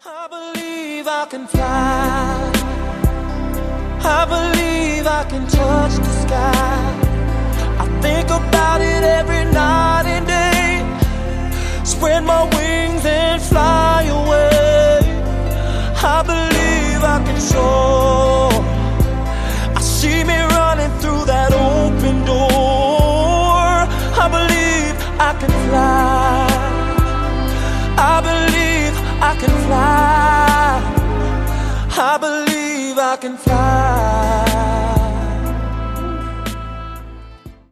I believe I can fly. I believe I can touch the sky. I think about it every night and day. Spread my wings and fly away. I believe I can soar. I see me running through that open door. I believe I can fly. I believe I can fly. I believe I can fly.